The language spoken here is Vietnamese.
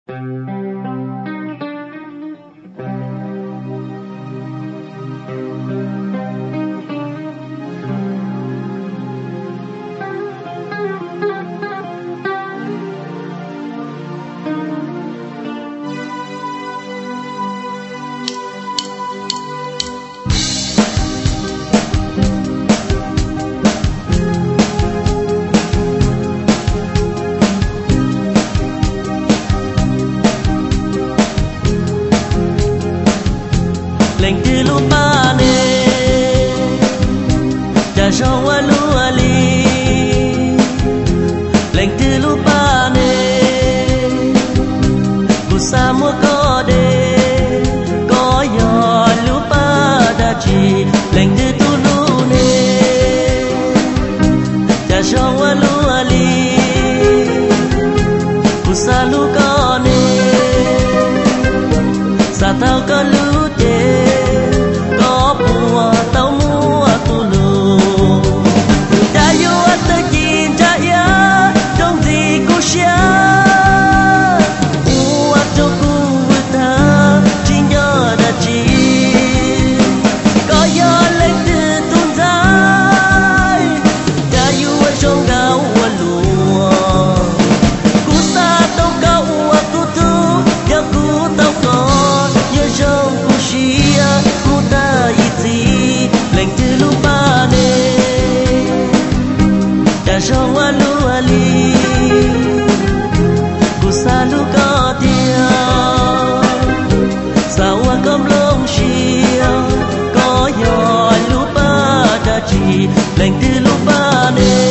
lệnh từ lúc ba nè đã cho hoa lúa li lệnh từ lúc ba nè buồn xa mua có đê có nhỏ lúc ba đã chỉ lệnh từ tu lu nè đã cho hoa lúa li buồn xa lu có nè xa tao có lu cho hoa lúa li buồn xa lu có tiêu sao hoa cơm lông chiều có nhỏ lu ba đã chỉ lệnh từ lu ba nè